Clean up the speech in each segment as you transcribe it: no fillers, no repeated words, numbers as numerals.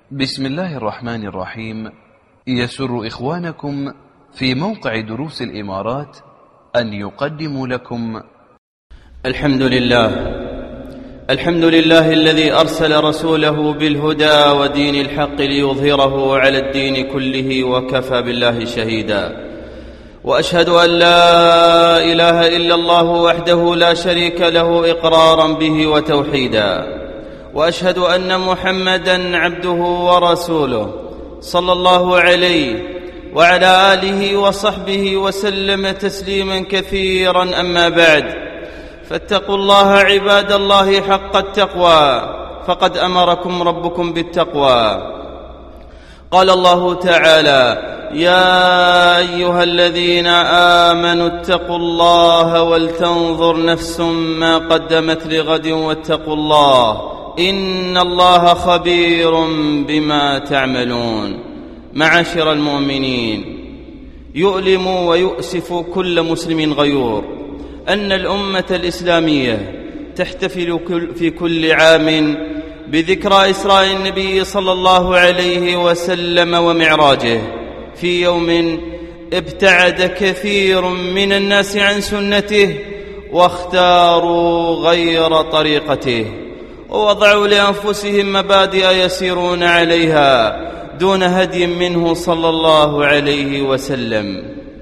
بسم الله الرحمن الرحيم. يسر إخوانكم في موقع دروس الإمارات أن يقدموا لكم الحمد لله الذي أرسل رسوله بالهدى ودين الحق ليظهره على الدين كله وكفى بالله شهيدا. وأشهد أن لا إله إلا الله وحده لا شريك له إقرارا به وتوحيدا. وأشهد أن محمدا عبده ورسوله صلى الله عليه وعلى آله وصحبه وسلم تسليما كثيرا. أما بعد، فاتقوا الله عباد الله حق التقوى، فقد أمركم ربكم بالتقوى. قال الله تعالى: يا أيها الذين آمنوا اتقوا الله ولتنظر نفس ما قدمت لغد واتقوا الله إن الله خبير بما تعملون. معاشر المؤمنين، يؤلم ويؤسف كل مسلم غيور أن الأمة الإسلامية تحتفل في كل عام بذكرى إسراء النبي صلى الله عليه وسلم ومعراجه في يوم ابتعد كثير من الناس عن سنته واختاروا غير طريقته، ووضعوا لأنفسهم مبادئ يسيرون عليها دون هدي منه صلى الله عليه وسلم.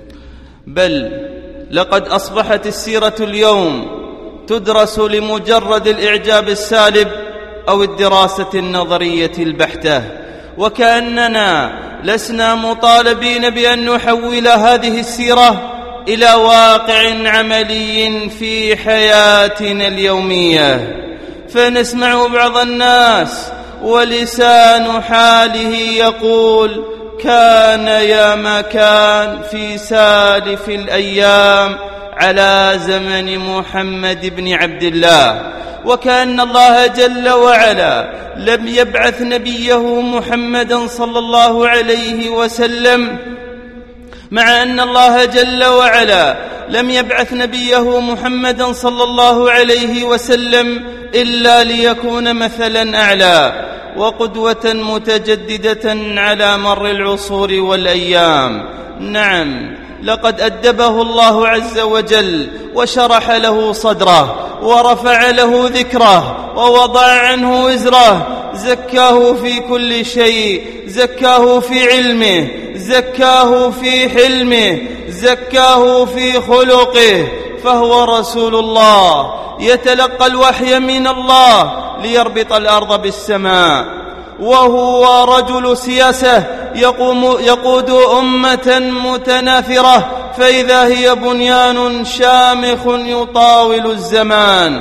بل لقد أصبحت السيرة اليوم تدرس لمجرد الإعجاب السالب أو الدراسة النظرية البحتة، وكأننا لسنا مطالبين بأن نحول هذه السيرة إلى واقع عملي في حياتنا اليومية. فنسمع بعض الناس ولسان حاله يقول: كان يا ما كان في سالف الأيام على زمن محمد بن عبد الله، وكأن الله جل وعلا لم يبعث نبيه محمدا صلى الله عليه وسلم، مع أن الله جل وعلا لم يبعث نبيه محمدا صلى الله عليه وسلم إلا ليكون مثلا أعلى وقدوة متجددة على مر العصور والأيام. نعم، لقد أدبه الله عز وجل وشرح له صدره ورفع له ذكره ووضع عنه وزره، زكاه في كل شيء، زكاه في علمه، زكاه في حلمه، زكاه في خلقه، فهو رسول الله يتلقى الوحي من الله ليربط الأرض بالسماء، وهو رجل سياسة يقود أمة متنافرة فإذا هي بنيان شامخ يطاول الزمان،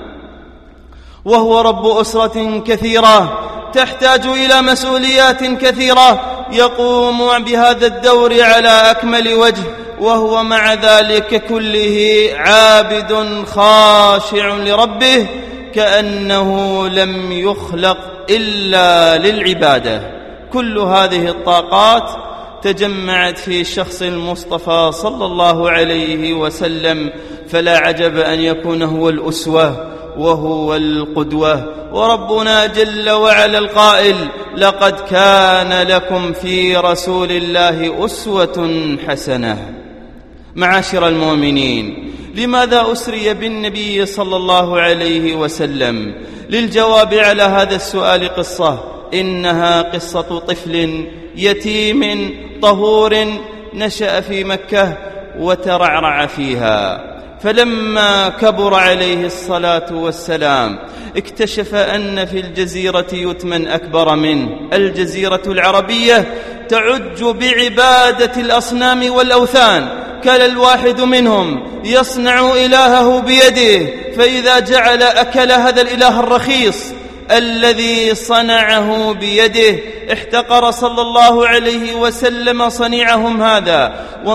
وهو رب أسرة كثيرة تحتاج إلى مسؤوليات كثيرة يقوم بهذا الدور على أكمل وجه، وهو مع ذلك كله عابد خاشع لربه كأنه لم يخلق إلا للعبادة. كل هذه الطاقات تجمعت في شخص المصطفى صلى الله عليه وسلم، فلا عجب أن يكون هو الأسوة وهو القدوة. وربنا جل وعلا القائل: لقد كان لكم في رسول الله أسوة حسنة. معاشر المؤمنين، لماذا أسري بالنبي صلى الله عليه وسلم؟ للجواب على هذا السؤال قصة، إنها قصة طفل يتيم طهور نشأ في مكة وترعرع فيها، فلما كبر عليه الصلاة والسلام اكتشف أن في الجزيرة يتما أكبر منه، الجزيرة العربية تعج بعبادة الأصنام والأوثان، كان الواحد منهم يصنع إلهه بيده، فإذا جعل أكل هذا الإله الرخيص الذي صنعه بيده احتقر صلى الله عليه وسلم صنيعهم هذا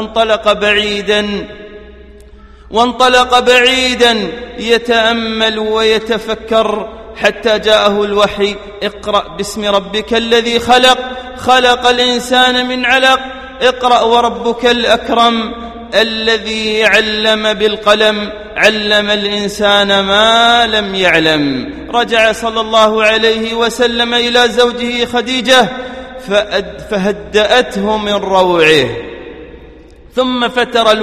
وانطلق بعيدا يتأمل ويتفكر حتى جاءه الوحي: اقرأ باسم ربك الذي خلق الإنسان من علق، اقرأ وربك الأكرم الذي علم بالقلم علم الإنسان ما لم يعلم. رجع صلى الله عليه وسلم إلى زوجه خديجة فهدأته من روعه. ثم فتر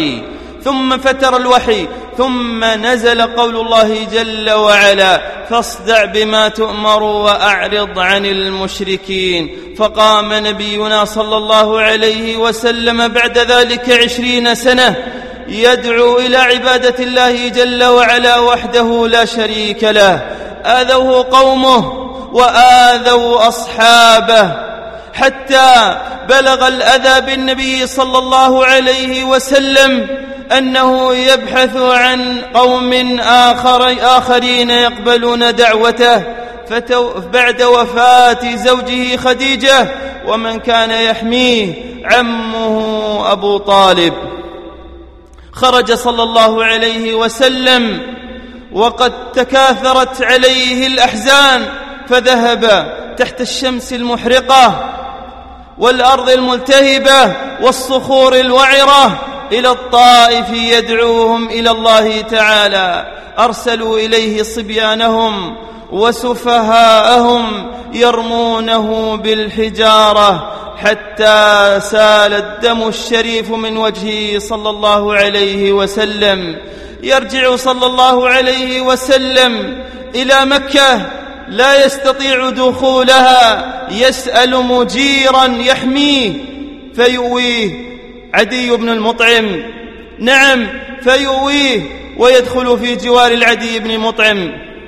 الوحي ثم نزل قول الله جل وعلا: فاصدع بما تؤمر وأعرض عن المشركين. فقام نبينا صلى الله عليه وسلم بعد ذلك 20 سنة يدعو إلى عبادة الله جل وعلا وحده لا شريك له. آذوه قومه وآذوا أصحابه حتى بلغ الأذى بالنبي صلى الله عليه وسلم أنه يبحث عن قوم آخرين يقبلون دعوته بعد وفاة زوجه خديجة ومن كان يحميه عمه أبو طالب. خرج صلى الله عليه وسلم وقد تكاثرت عليه الأحزان، فذهب تحت الشمس المحرقة والأرض الملتهبة والصخور الوعرة إلى الطائف يدعوهم إلى الله تعالى. أرسلوا إليه صبيانهم وسفهاءهم يرمونه بالحجارة حتى سال الدم الشريف من وجهه صلى الله عليه وسلم. يرجع صلى الله عليه وسلم إلى مكة لا يستطيع دخولها، يسأل مجيرا يحميه فيؤويه عدي بن المطعم، نعم فيؤويه ويدخل في جوار العدي بن المطعم،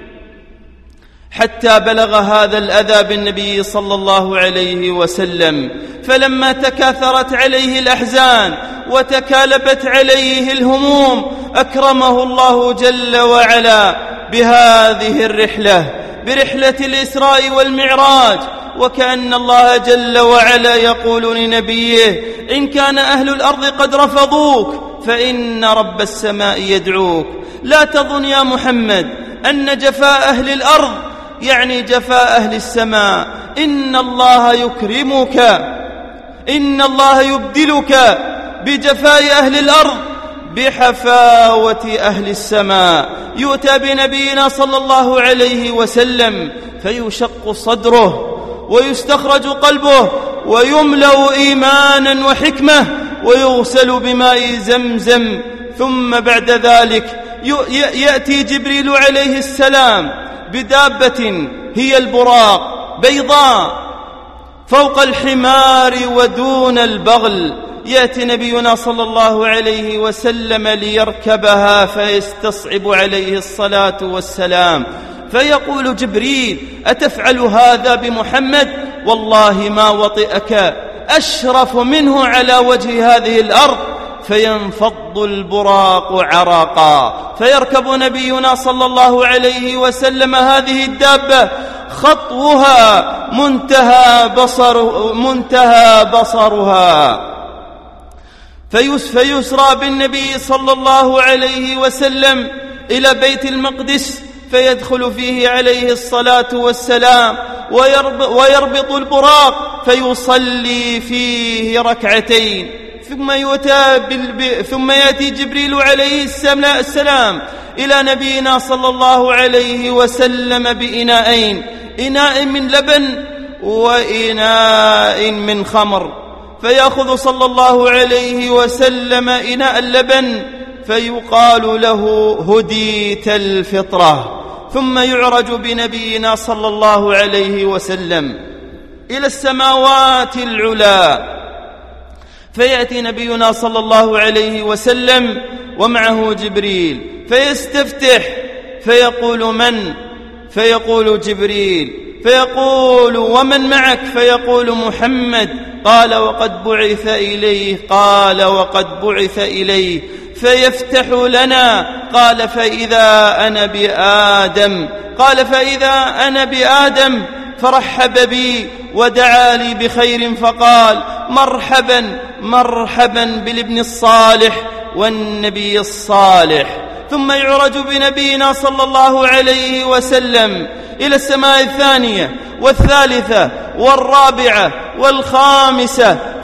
حتى بلغ هذا الأذى بالنبي صلى الله عليه وسلم. فلما تكاثرت عليه الأحزان وتكالبت عليه الهموم أكرمه الله جل وعلا بهذه الرحلة، برحلة الإسراء والمعراج. وكأن الله جل وعلا يقول لنبيه: إن كان أهل الأرض قد رفضوك فإن رب السماء يدعوك. لا تظن يا محمد أن جفاء أهل الأرض يعني جفاء أهل السماء. إن الله يكرمك، إن الله يبدلك بجفاء أهل الأرض بحفاوة أهل السماء. يؤتى بنبينا صلى الله عليه وسلم فيشق صدره ويستخرج قلبه ويملأ إيمانا وحكمة ويغسل بماء زمزم. ثم بعد ذلك يأتي جبريل عليه السلام بدابة هي البراق بيضاء فوق الحمار ودون البغل. يأتي نبينا صلى الله عليه وسلم ليركبها فيستصعب عليه الصلاة والسلام، فيقول جبريل: أتفعل هذا بمحمد؟ والله ما وطئك أشرف منه على وجه هذه الأرض. فينفض البراق عرقا، فيركب نبينا صلى الله عليه وسلم هذه الدابة خطوها منتهى بصرها، فيسرى بالنبي صلى الله عليه وسلم إلى بيت المقدس فيدخل فيه عليه الصلاة والسلام ويربط البراق فيصلي فيه ركعتين. ثم يأتي جبريل عليه السلام إلى نبينا صلى الله عليه وسلم بإناءين: إناء من لبن وإناء من خمر. فيأخذ صلى الله عليه وسلم إناء اللبن فيقال له: هديت الفطرة. ثم يعرج بنبينا صلى الله عليه وسلم إلى السماوات العلى، فيأتي نبينا صلى الله عليه وسلم ومعه جبريل فيستفتح فيقول: من؟ فيقول جبريل، فيقول: ومن معك؟ فيقول: محمد. قال: وقد بعث إليه؟ قال: وقد بعث إليه. فيفتح لنا. قال: فإذا أنا بآدم. قال: فإذا أنا بآدم. فرحب بي ودعا لي بخير فقال: مرحبا مرحبا بالابن الصالح والنبي الصالح. ثم يعرج بنبينا صلى الله عليه وسلم إلى السماء الثانية والثالثة والرابعة والخامسة،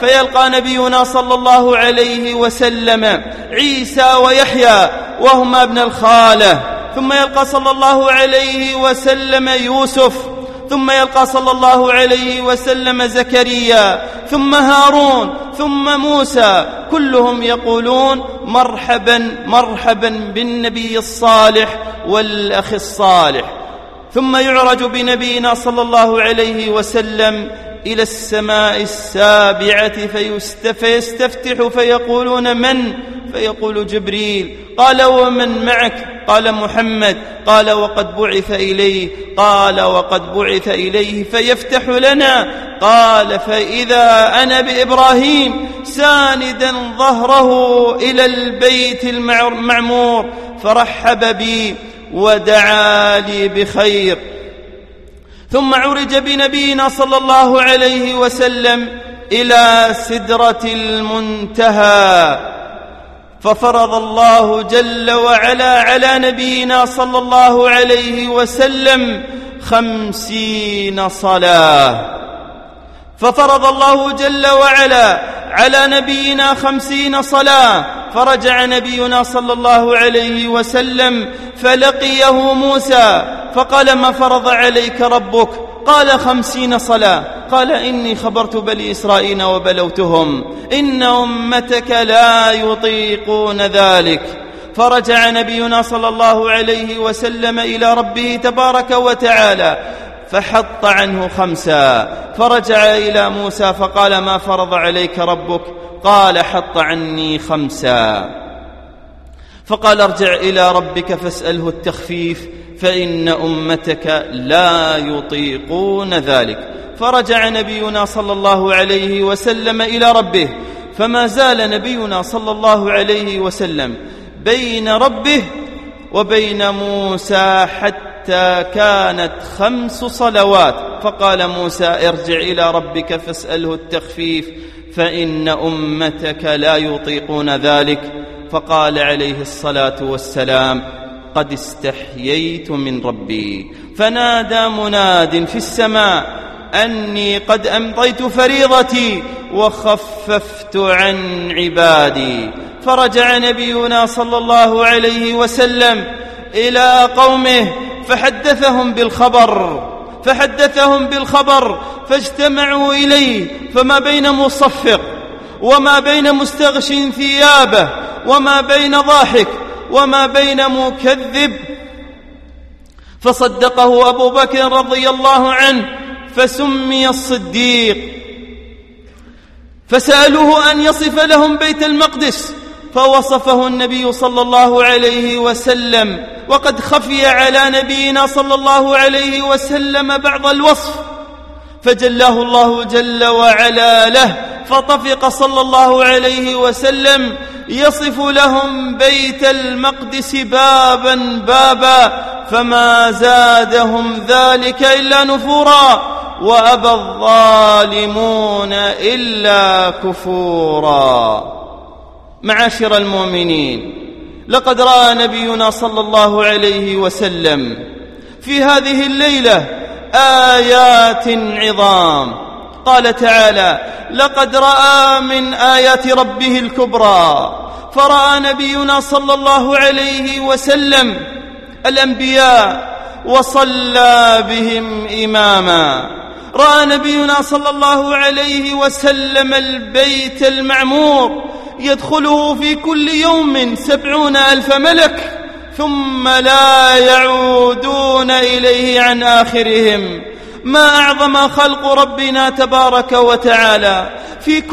فيلقى نبينا صلى الله عليه وسلم عيسى ويحيى وهما ابن الخالة، ثم يلقى صلى الله عليه وسلم يوسف، ثم يلقى صلى الله عليه وسلم زكريا، ثم هارون، ثم موسى، كلهم يقولون مرحبا مرحبا بالنبي الصالح والأخ الصالح. ثم يعرج بنبينا صلى الله عليه وسلم إلى السماء السابعة فيستفتح فيقولون من؟ فيقول جبريل. قال ومن معك؟ قال محمد. قال وقد بعث إليه؟ قال وقد بعث إليه. فيفتح لنا. قال فإذا أنا بإبراهيم ساندا ظهره إلى البيت المعمور فرحب بي ودعا لي بخير. ثم عرج بنبينا صلى الله عليه وسلم إلى سدرة المنتهى، ففرض الله جل وعلا على نبينا صلى الله عليه وسلم 50 صلاة. ففرض الله جل وعلا على نبينا 50 صلاة. فرجع نبينا صلى الله عليه وسلم فلقيه موسى فقال ما فرض عليك ربك؟ قال 50 صلاة. قال إني خبرت بني إسرائيل وبلوتهم إن أمتك لا يطيقون ذلك. فرجع نبينا صلى الله عليه وسلم إلى ربه تبارك وتعالى فحط عنه 5. فرجع إلى موسى فقال ما فرض عليك ربك؟ قال حط عني 5. فقال ارجع إلى ربك فاسأله التخفيف فإن أمتك لا يطيقون ذلك. فرجع نبينا صلى الله عليه وسلم إلى ربه، فما زال نبينا صلى الله عليه وسلم بين ربه وبين موسى حتى كانت 5 صلوات. فقال موسى ارجع إلى ربك فاسأله التخفيف فإن أمتك لا يطيقون ذلك. فقال عليه الصلاة والسلام قد استحييت من ربي. فنادى مناد في السماء أني قد أمضيت فريضتي وخففت عن عبادي. فرجع نبينا صلى الله عليه وسلم إلى قومه فحدثهم بالخبر فاجتمعوا إليه، فما بين مصفق وما بين مستغش ثيابه وما بين ضاحك وما بين مكذب. فصدقه أبو بكر رضي الله عنه فسمي الصديق. فسألوه أن يصف لهم بيت المقدس فوصفه النبي صلى الله عليه وسلم، وقد خفي على نبينا صلى الله عليه وسلم بعض الوصف فجلاه الله جل وعلا له. فطفق صلى الله عليه وسلم يصف لهم بيت المقدس بابا بابا، فما زادهم ذلك إلا نفورا، وأبى الظالمون إلا كفورا. معاشر المؤمنين، لقد رأى نبينا صلى الله عليه وسلم في هذه الليلة آيات عظام. قال تعالى لقد رأى من آيات ربه الكبرى. فرأى نبينا صلى الله عليه وسلم الأنبياء وصلى بهم إماما. رأى نبينا صلى الله عليه وسلم البيت المعمور يدخله في كل يوم 70,000 ملك ثم لا يعودون إليه عن آخرهم. ما أعظم خلق ربنا تبارك وتعالى. في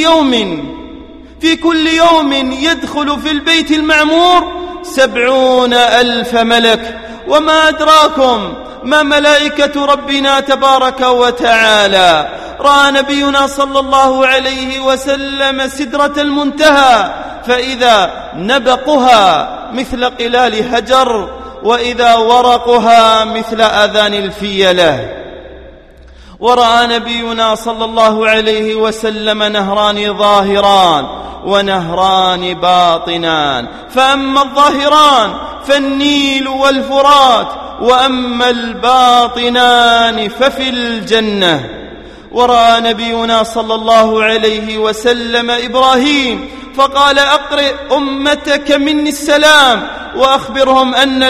كل يوم يدخل في البيت المعمور 70,000 ملك. وما أدراكم ما ملائكة ربنا تبارك وتعالى. رأى نبينا صلى الله عليه وسلم سدرة المنتهى فإذا نبقها مثل قلال هجر وإذا ورقها مثل أذان الفيلة. ورأى نبينا صلى الله عليه وسلم نهران ظاهران ونهران باطنان، فأما الظاهران فالنيل والفرات، وأما الباطنان ففي الجنة. ورأى نبينا صلى الله عليه وسلم إبراهيم فقال أقرئ أمتك مني السلام وأخبرهم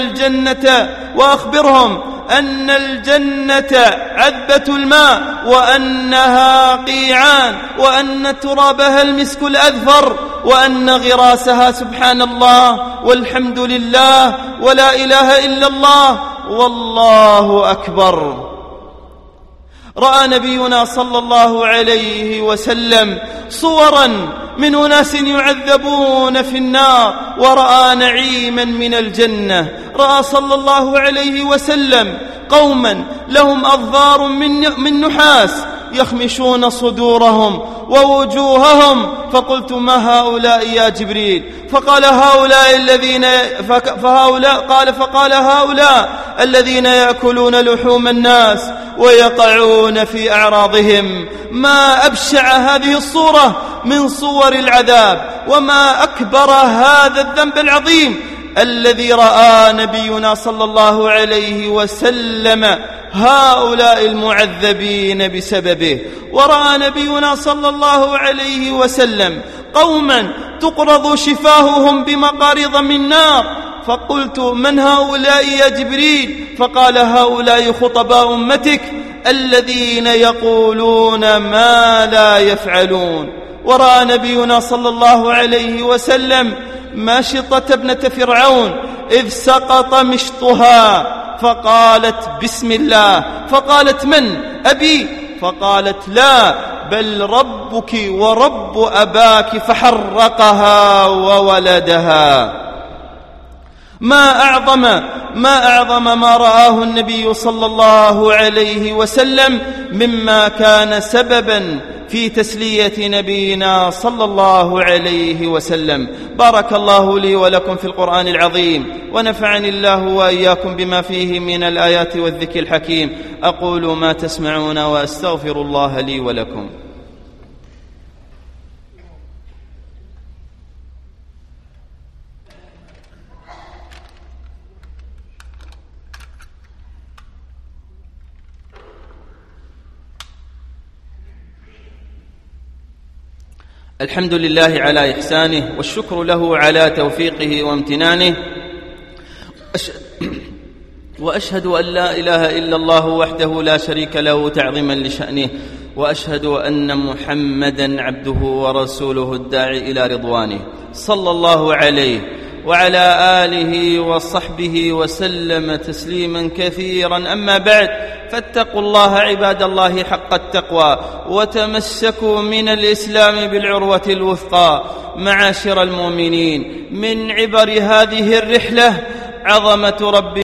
أن الجنة عذبة الماء وأنها قيعان وأن ترابها المسك الأذفر وأن غراسها سبحان الله والحمد لله ولا إله إلا الله والله أكبر. رأى نبينا صلى الله عليه وسلم صورا من أناس يعذبون في النار ورأى نعيما من الجنة. رأى صلى الله عليه وسلم قوما لهم أظفار من نحاس يخمشون صدورهم ووجوههم فقلت ما هؤلاء يا جبريل؟ فقال هؤلاء الذين يأكلون لحوم الناس ويقعون في أعراضهم. ما أبشع هذه الصورة من صور العذاب وما أكبر هذا الذنب العظيم الذي رأى نبينا صلى الله عليه وسلم هؤلاء المعذبين بسببه. ورأى نبينا صلى الله عليه وسلم قوما تقرض شفاههم بمقارض من نار فقلت من هؤلاء يا جبريل؟ فقال هؤلاء خطباء أمتك الذين يقولون ما لا يفعلون. ورأى نبينا صلى الله عليه وسلم ماشطة ابنة فرعون إذ سقط مشطها فقالت بسم الله. فقالت من؟ أبي؟ فقالت لا بل ربك ورب أباك فحرقها وولدها. ما أعظم ما رآه النبي صلى الله عليه وسلم مما كان سببا في تسلية نبينا صلى الله عليه وسلم. بارك الله لي ولكم في القرآن العظيم ونفعني الله وإياكم بما فيه من الآيات والذكر الحكيم. أقول ما تسمعون وأستغفر الله لي ولكم. الحمد لله على إحسانه والشكر له على توفيقه وامتنانه وأشهد أن لا إله إلا الله وحده لا شريك له تعظيما لشأنه وأشهد أن محمدا عبده ورسوله الداعي إلى رضوانه صلى الله عليه وعلى آله وصحبه وسلم تسليما كثيرا. أما بعد فاتقوا الله عباد الله حق التقوى وتمسكوا من الإسلام بالعروة الوثقى. معاشر المؤمنين من عبر هذه الرحلة عظمة رب